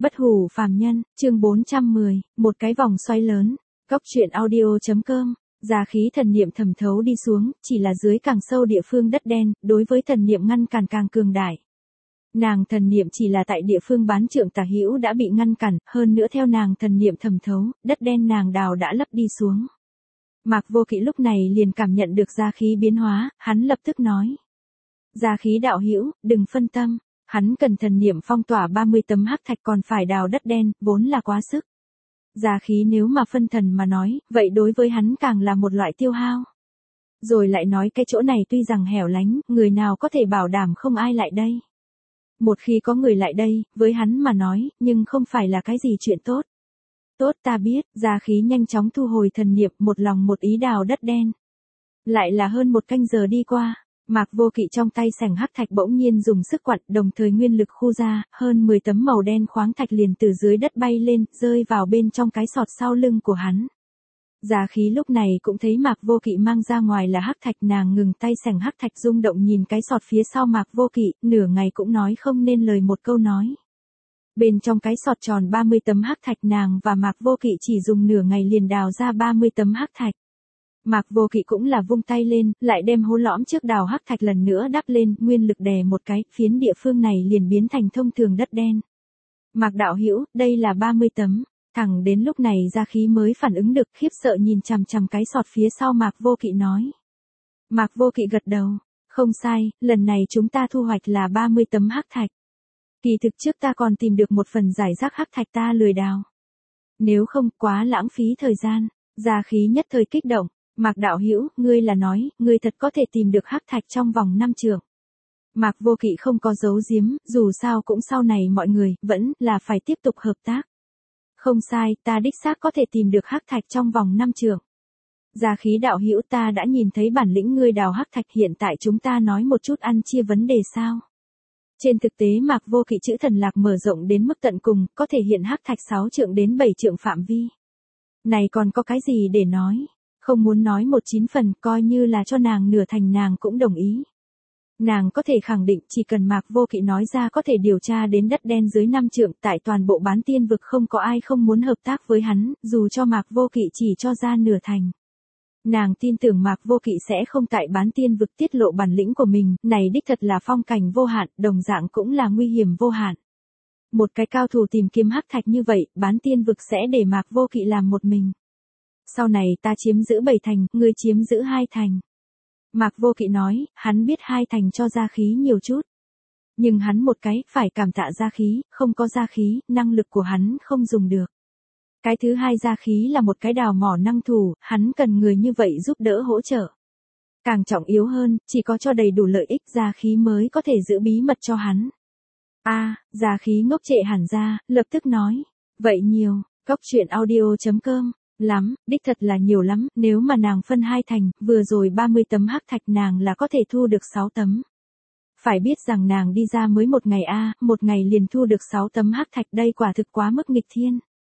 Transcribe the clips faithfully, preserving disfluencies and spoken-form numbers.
Bất hủ phàm nhân, chương bốn trăm mười, một cái vòng xoay lớn. Góc truyện audio.com. Già khí thần niệm thẩm thấu đi xuống, chỉ là dưới càng sâu địa phương đất đen, đối với thần niệm ngăn cản càng cường đại. Nàng thần niệm chỉ là tại địa phương bán trượng tả hữu đã bị ngăn cản, hơn nữa theo nàng thần niệm thẩm thấu, đất đen nàng đào đã lấp đi xuống. Mạc Vô Kỵ lúc này liền cảm nhận được gia khí biến hóa, hắn lập tức nói: "Gia khí đạo hữu, đừng phân tâm." Hắn cần thần niệm phong tỏa ba mươi tấm hắc thạch còn phải đào đất đen, vốn là quá sức. Gia khí nếu mà phân thần mà nói, vậy đối với hắn càng là một loại tiêu hao. Rồi lại nói cái chỗ này tuy rằng hẻo lánh, người nào có thể bảo đảm không ai lại đây. Một khi có người lại đây, với hắn mà nói, nhưng không phải là cái gì chuyện tốt. Tốt ta biết, gia khí nhanh chóng thu hồi thần niệm, một lòng một ý đào đất đen. Lại là hơn một canh giờ đi qua. Mạc Vô Kỵ trong tay sẻng hắc thạch bỗng nhiên dùng sức quặn, đồng thời nguyên lực khu ra, hơn mười tấm màu đen khoáng thạch liền từ dưới đất bay lên, rơi vào bên trong cái sọt sau lưng của hắn. Gia khí lúc này cũng thấy Mạc Vô Kỵ mang ra ngoài là hắc thạch, nàng ngừng tay sẻng hắc thạch rung động nhìn cái sọt phía sau Mạc Vô Kỵ, nửa ngày cũng nói không nên lời một câu nói. Bên trong cái sọt tròn ba mươi tấm hắc thạch, nàng và Mạc Vô Kỵ chỉ dùng nửa ngày liền đào ra ba mươi tấm hắc thạch. Mạc Vô Kỵ cũng là vung tay lên, lại đem hố lõm trước đào hắc thạch lần nữa đắp lên, nguyên lực đè một cái, phiến địa phương này liền biến thành thông thường đất đen. Mạc đạo hữu, đây là ba mươi tấm. Thẳng đến lúc này gia khí mới phản ứng được, khiếp sợ nhìn chằm chằm cái sọt phía sau Mạc Vô Kỵ nói. Mạc Vô Kỵ gật đầu, không sai, lần này chúng ta thu hoạch là ba mươi tấm hắc thạch. Kỳ thực trước ta còn tìm được một phần giải rác hắc thạch ta lười đào. Nếu không quá lãng phí thời gian. Gia khí nhất thời kích động. Mạc đạo hữu, ngươi là nói, ngươi thật có thể tìm được hắc thạch trong vòng năm trượng. Mạc Vô Kỵ không có giấu giếm, dù sao cũng sau này mọi người, vẫn là phải tiếp tục hợp tác. Không sai, ta đích xác có thể tìm được hắc thạch trong vòng năm trượng. Gia khí đạo hữu, ta đã nhìn thấy bản lĩnh ngươi đào hắc thạch, hiện tại chúng ta nói một chút ăn chia vấn đề sao. Trên thực tế Mạc Vô Kỵ chữ thần lạc mở rộng đến mức tận cùng, có thể hiện hắc thạch sáu trượng đến bảy trượng phạm vi. Này còn có cái gì để nói? Không muốn nói một chín phần, coi như là cho nàng nửa thành nàng cũng đồng ý. Nàng có thể khẳng định chỉ cần Mạc Vô Kỵ nói ra có thể điều tra đến đất đen dưới năm trượng, tại toàn bộ bán tiên vực không có ai không muốn hợp tác với hắn, dù cho Mạc Vô Kỵ chỉ cho ra nửa thành. Nàng tin tưởng Mạc Vô Kỵ sẽ không tại bán tiên vực tiết lộ bản lĩnh của mình, này đích thật là phong cảnh vô hạn, đồng dạng cũng là nguy hiểm vô hạn. Một cái cao thủ tìm kiếm hắc thạch như vậy, bán tiên vực sẽ để Mạc Vô Kỵ làm một mình. Sau này ta chiếm giữ bảy thành, ngươi chiếm giữ hai thành. Mạc Vô Kỵ nói, hắn biết hai thành cho gia khí nhiều chút. Nhưng hắn một cái, phải cảm tạ gia khí, không có gia khí, năng lực của hắn không dùng được. Cái thứ hai gia khí là một cái đào mỏ năng thủ, hắn cần người như vậy giúp đỡ hỗ trợ. Càng trọng yếu hơn, chỉ có cho đầy đủ lợi ích gia khí mới có thể giữ bí mật cho hắn. A, à, gia khí ngốc trệ hẳn ra, lập tức nói, vậy nhiều, góc truyện audio.com. Lắm, đích thật là nhiều lắm, nếu mà nàng phân hai thành, vừa rồi ba mươi tấm hắc thạch nàng là có thể thu được sáu tấm. Phải biết rằng nàng đi ra mới một ngày a, à, một ngày liền thu được sáu tấm hắc thạch, đây quả thực quá mức nghịch thiên.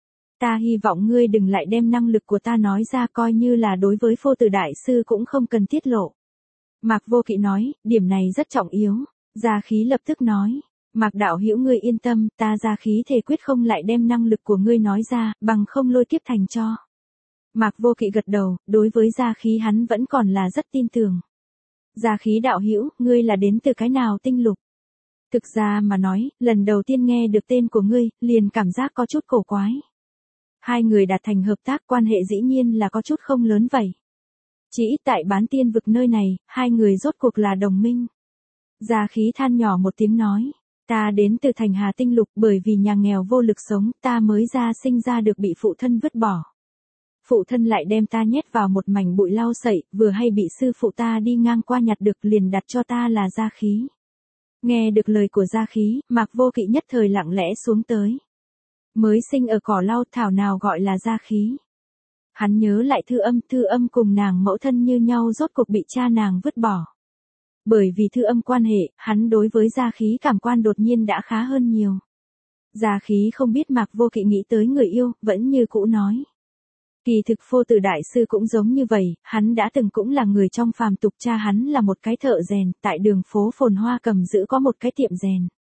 Ta hy vọng ngươi đừng lại đem năng lực của ta nói ra, coi như là đối với Phô Tử đại sư cũng không cần tiết lộ. Mạc Vô Kỵ nói, điểm này rất trọng yếu. Gia khí lập tức nói. Mạc đạo hữu ngươi yên tâm, ta gia khí thề quyết không lại đem năng lực của ngươi nói ra, bằng không lôi kiếp thành cho. Mạc Vô Kỵ gật đầu, đối với gia khí hắn vẫn còn là rất tin tưởng. Gia khí đạo hữu, ngươi là đến từ cái nào tinh lục? Thực ra mà nói, lần đầu tiên nghe được tên của ngươi, liền cảm giác có chút cổ quái. Hai người đạt thành hợp tác, quan hệ dĩ nhiên là có chút không lớn vậy. Chỉ ít tại bán tiên vực nơi này, hai người rốt cuộc là đồng minh. Gia khí than nhỏ một tiếng nói, ta đến từ thành Hà tinh lục, bởi vì nhà nghèo vô lực sống, ta mới ra sinh ra được bị phụ thân vứt bỏ. Phụ thân lại đem ta nhét vào một mảnh bụi lau sậy, vừa hay bị sư phụ ta đi ngang qua nhặt được, liền đặt cho ta là gia khí. Nghe được lời của gia khí, Mạc Vô Kỵ nhất thời lặng lẽ xuống tới. Mới sinh ở cỏ lau, thảo nào gọi là gia khí. Hắn nhớ lại thư âm, thư âm cùng nàng mẫu thân như nhau, rốt cuộc bị cha nàng vứt bỏ. Bởi vì thư âm quan hệ, hắn đối với gia khí cảm quan đột nhiên đã khá hơn nhiều. Gia khí không biết Mạc Vô Kỵ nghĩ tới người yêu, vẫn như cũ nói. Kỳ thực Phô Tử đại sư cũng giống như vậy, hắn đã từng cũng là người trong phàm tục, cha hắn là một cái thợ rèn, tại đường phố phồn hoa cầm giữ có một cái tiệm rèn.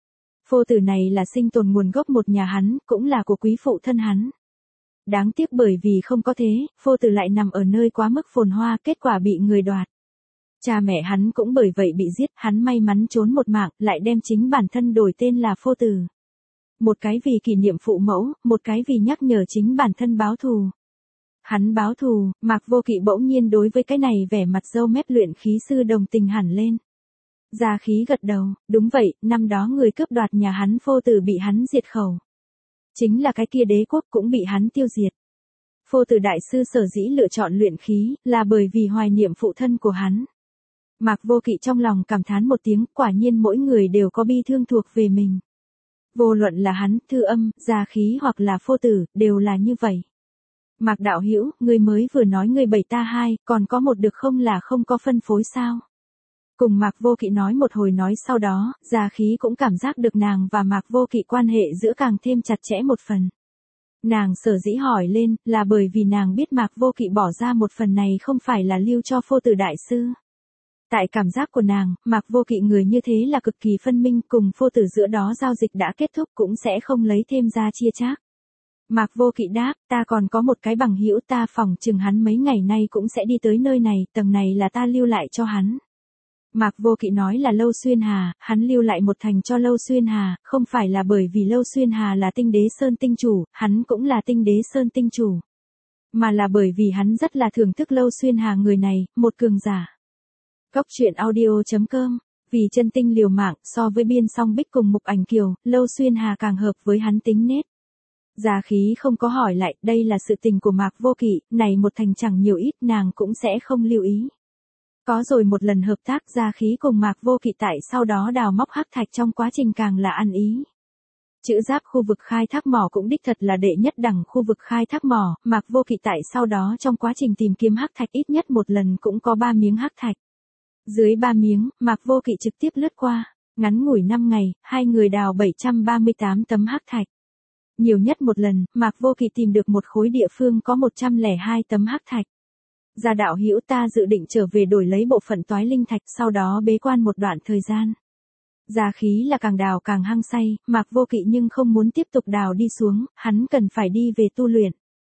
Phô tử này là sinh tồn nguồn gốc một nhà hắn, cũng là của quý phụ thân hắn. Đáng tiếc bởi vì không có thế, phô tử lại nằm ở nơi quá mức phồn hoa, kết quả bị người đoạt. Cha mẹ hắn cũng bởi vậy bị giết, hắn may mắn trốn một mạng, lại đem chính bản thân đổi tên là phô tử. Một cái vì kỷ niệm phụ mẫu, một cái vì nhắc nhở chính bản thân báo thù. Hắn báo thù, Mạc Vô Kỵ bỗng nhiên đối với cái này vẻ mặt râu mép luyện khí sư đồng tình hẳn lên. Gia Khí gật đầu, đúng vậy, năm đó người cướp đoạt nhà hắn phô tử bị hắn diệt khẩu. Chính là cái kia đế quốc cũng bị hắn tiêu diệt. Phô tử đại sư sở dĩ lựa chọn luyện khí, là bởi vì hoài niệm phụ thân của hắn. Mạc Vô Kỵ trong lòng cảm thán một tiếng, quả nhiên mỗi người đều có bi thương thuộc về mình. Vô luận là hắn, Thư Âm, Gia Khí hoặc là phô tử, đều là như vậy. Mạc đạo hữu, ngươi mới vừa nói ngươi bảy ta hai, còn có một được không là không có phân phối sao? Cùng Mạc Vô Kỵ nói một hồi nói sau đó, Gia Khí cũng cảm giác được nàng và Mạc Vô Kỵ quan hệ giữa càng thêm chặt chẽ một phần. Nàng sở dĩ hỏi lên, là bởi vì nàng biết Mạc Vô Kỵ bỏ ra một phần này không phải là lưu cho phô tử đại sư. Tại cảm giác của nàng, Mạc Vô Kỵ người như thế là cực kỳ phân minh, cùng phô tử giữa đó giao dịch đã kết thúc cũng sẽ không lấy thêm ra chia chác. Mạc Vô Kỵ đáp, ta còn có một cái bằng hữu, ta phỏng chừng hắn mấy ngày nay cũng sẽ đi tới nơi này, tầng này là ta lưu lại cho hắn. Mạc Vô Kỵ nói là Lâu Xuyên Hà, hắn lưu lại một thành cho Lâu Xuyên Hà, không phải là bởi vì Lâu Xuyên Hà là Tinh Đế Sơn tinh chủ, hắn cũng là Tinh Đế Sơn tinh chủ. Mà là bởi vì hắn rất là thưởng thức Lâu Xuyên Hà người này, một cường giả. Cốc truyện audio chấm com, vì chân tinh liều mạng, so với biên song bích cùng Mục Ảnh Kiều, Lâu Xuyên Hà càng hợp với hắn tính nết. Gia Khí không có hỏi lại, đây là sự tình của Mạc Vô Kỵ, này một thành chẳng nhiều ít nàng cũng sẽ không lưu ý. Có rồi một lần hợp tác, Gia Khí cùng Mạc Vô Kỵ tại sau đó đào móc hắc thạch trong quá trình càng là ăn ý. Chữ Giáp khu vực khai thác mỏ cũng đích thật là đệ nhất đẳng khu vực khai thác mỏ, Mạc Vô Kỵ tại sau đó trong quá trình tìm kiếm hắc thạch ít nhất một lần cũng có ba miếng hắc thạch. Dưới ba miếng, Mạc Vô Kỵ trực tiếp lướt qua, ngắn ngủi năm ngày, hai người đào bảy trăm ba mươi tám tấm hắc thạch. Nhiều nhất một lần, Mạc Vô Kỵ tìm được một khối địa phương có một trăm lẻ hai tấm hắc thạch. Gia đạo hữu, ta dự định trở về đổi lấy bộ phận toái linh thạch, sau đó bế quan một đoạn thời gian. Gia Khí là càng đào càng hăng say, Mạc Vô Kỵ nhưng không muốn tiếp tục đào đi xuống, hắn cần phải đi về tu luyện.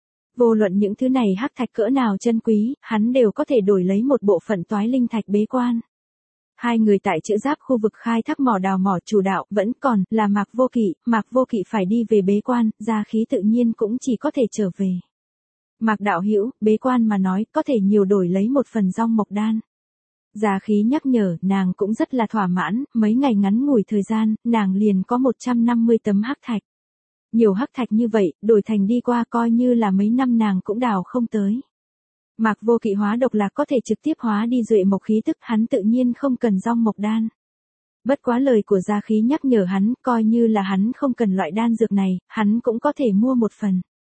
Vô luận những thứ này hắc thạch cỡ nào chân quý, hắn đều có thể đổi lấy một bộ phận toái linh thạch bế quan. Hai người tại Chữ Giáp khu vực khai thác mỏ đào mỏ chủ đạo vẫn còn là Mạc Vô Kỵ, Mạc Vô Kỵ phải đi về bế quan, Gia Khí tự nhiên cũng chỉ có thể trở về. Mạc đạo hữu, bế quan mà nói, có thể nhiều đổi lấy một phần rong mộc đan. Gia Khí nhắc nhở, nàng cũng rất là thỏa mãn, mấy ngày ngắn ngủi thời gian, nàng liền có một trăm năm mươi tấm hắc thạch. Nhiều hắc thạch như vậy, đổi thành đi qua coi như là mấy năm nàng cũng đào không tới. Mạc Vô Kỵ hóa độc lạc có thể trực tiếp hóa đi duệ mộc khí tức, hắn tự nhiên không cần rong mộc đan. Bất quá lời của Gia Khí nhắc nhở hắn, coi như là hắn không cần loại đan dược này, hắn cũng có thể mua một phần.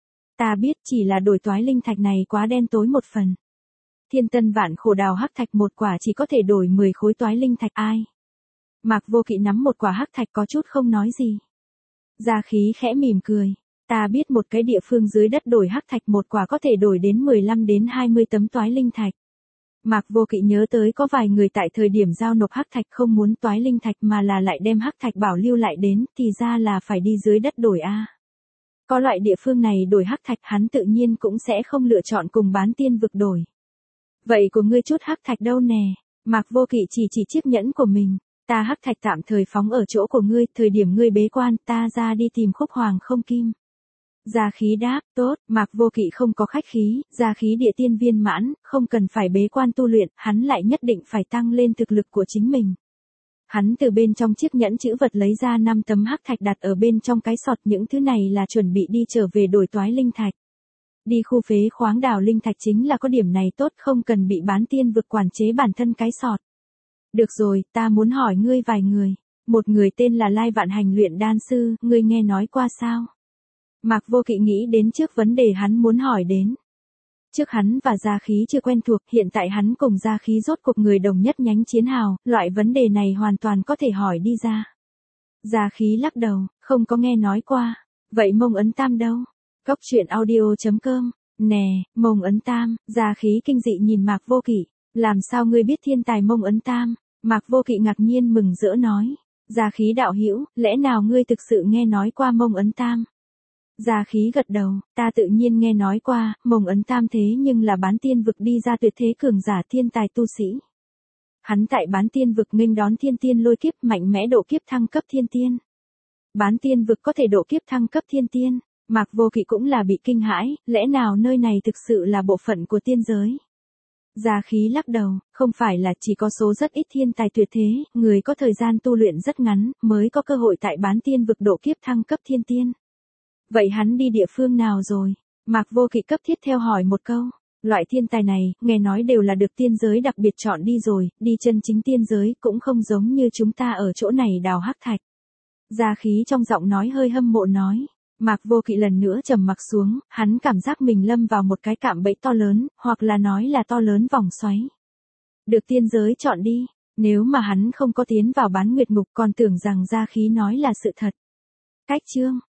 Ta biết, chỉ là đổi toái linh thạch này quá đen tối một phần. Thiên tân vạn khổ đào hắc thạch một quả chỉ có thể đổi mười khối toái linh thạch ai. Mạc Vô Kỵ nắm một quả hắc thạch có chút không nói gì. Gia Khí khẽ mỉm cười. Ta biết một cái địa phương dưới đất đổi hắc thạch một quả có thể đổi đến mười lăm đến hai mươi tấm toái linh thạch. Mạc Vô Kỵ nhớ tới có vài người tại thời điểm giao nộp hắc thạch không muốn toái linh thạch mà là lại đem hắc thạch bảo lưu lại đến, thì ra là phải đi dưới đất đổi a. Có loại địa phương này đổi hắc thạch hắn tự nhiên cũng sẽ không lựa chọn cùng bán tiên vực đổi. Vậy của ngươi chút hắc thạch đâu nè? Mạc Vô Kỵ chỉ chỉ chiếc nhẫn của mình. Ta hắc thạch tạm thời phóng ở chỗ của ngươi, thời điểm ngươi bế quan, ta ra đi tìm khúc hoàng không kim. Gia Khí đáp, tốt, Mạc Vô Kỵ không có khách khí, Gia Khí địa tiên viên mãn, không cần phải bế quan tu luyện, hắn lại nhất định phải tăng lên thực lực của chính mình. Hắn từ bên trong chiếc nhẫn chữ vật lấy ra năm tấm hắc thạch đặt ở bên trong cái sọt, những thứ này là chuẩn bị đi trở về đổi toái linh thạch. Đi khu phế khoáng đào linh thạch chính là có điểm này tốt, không cần bị bán tiên vực quản chế bản thân cái sọt. Được rồi, ta muốn hỏi ngươi vài người. Một người tên là Lai Vạn Hành luyện đan sư, ngươi nghe nói qua sao? Mạc Vô Kỵ nghĩ đến trước vấn đề hắn muốn hỏi đến. Trước hắn và Gia Khí chưa quen thuộc, hiện tại hắn cùng Gia Khí rốt cuộc người đồng nhất nhánh chiến hào, loại vấn đề này hoàn toàn có thể hỏi đi ra. Gia Khí lắc đầu, không có nghe nói qua. Vậy Mông Ấn Tam đâu? Cốc truyện audio chấm com, nè, Mông Ấn Tam, Gia Khí kinh dị nhìn Mạc Vô Kỵ. Làm sao ngươi biết thiên tài Mông Ấn Tam? Mạc Vô Kỵ ngạc nhiên mừng rỡ nói. Gia khí đạo hữu, lẽ nào ngươi thực sự nghe nói qua Mông Ấn Tam? Gia khí gật đầu, ta tự nhiên nghe nói qua, Mông Ấn Tam thế nhưng là bán tiên vực đi ra tuyệt thế cường giả thiên tài tu sĩ. Hắn tại bán tiên vực nghênh đón thiên tiên lôi kiếp mạnh mẽ độ kiếp thăng cấp thiên tiên. Bán tiên vực có thể độ kiếp thăng cấp thiên tiên, Mạc Vô Kỵ cũng là bị kinh hãi, lẽ nào nơi này thực sự là bộ phận của tiên giới? Gia khí lắc đầu, không phải là chỉ có số rất ít thiên tài tuyệt thế, người có thời gian tu luyện rất ngắn, mới có cơ hội tại bán tiên vực độ kiếp thăng cấp thiên tiên. Vậy hắn đi địa phương nào rồi? Mạc Vô Kỵ cấp thiết theo hỏi một câu. Loại thiên tài này, nghe nói đều là được tiên giới đặc biệt chọn đi rồi, đi chân chính tiên giới cũng không giống như chúng ta ở chỗ này đào hắc thạch. Gia khí trong giọng nói hơi hâm mộ nói. Mạc Vô Kỵ lần nữa trầm mặc xuống, hắn cảm giác mình lâm vào một cái cạm bẫy to lớn, hoặc là nói là to lớn vòng xoáy. Được tiên giới chọn đi, nếu mà hắn không có tiến vào bán nguyệt ngục còn tưởng rằng Gia khí nói là sự thật. Cách chương